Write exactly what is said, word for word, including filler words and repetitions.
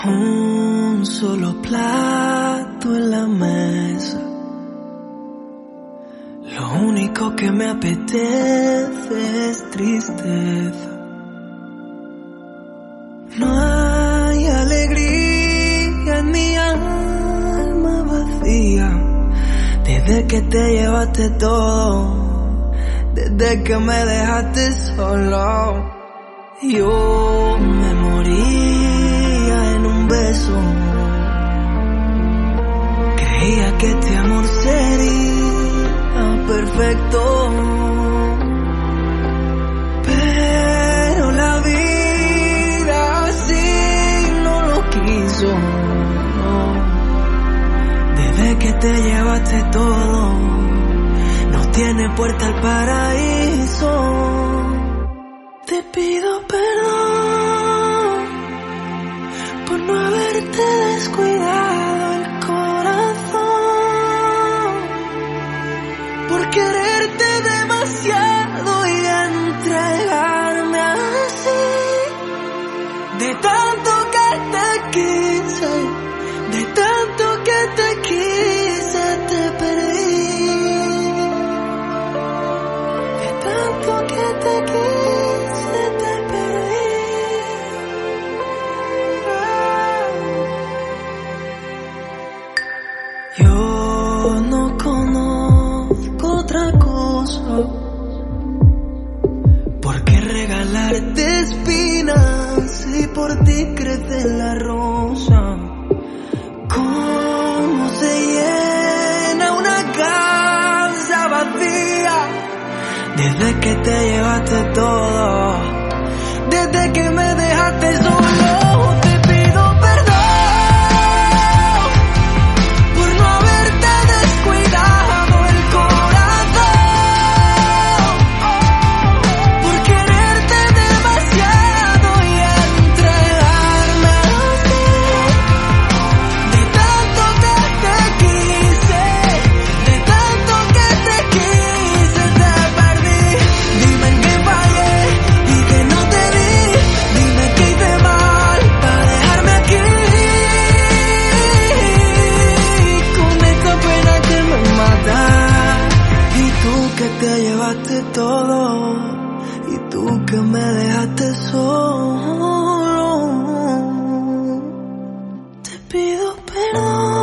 Un solo plato en la mesa. Lo único que me apetece es tristeza. No hay alegría en mi alma vacía. Desde que te llevaste todo, desde que me dejaste solo, yo me moría en un beso. Creía que este amor sería perfecto, pero la vida así no lo quiso. Desde que te llevaste todo, no tiene puerta al paraíso. Te pido perdón por no haberte descuidado el corazón, por quererte demasiado y entregarme así. De tanto que te quise, de tanto que te quise, te perdí. De tanto que te quise, te perdí. Yo no conozco otra cosa por qué regalarte espinas si por ti crece la rosa. ¿Cómo se llena una casa vacía? Desde que te llevaste todo, desde que me dejaste solo. Te pido perdón por no haberte descuidado el corazón, por quererte demasiado y entregarme así. De tanto que te quise, de tanto que te quise, te perdí. Dime en qué fallé y que no te di. Dime qué hice mal para dejarme aquí con esta pena que me mata. Y tú que te llevaste todo, y tú que me dejaste solo. Te pido perdón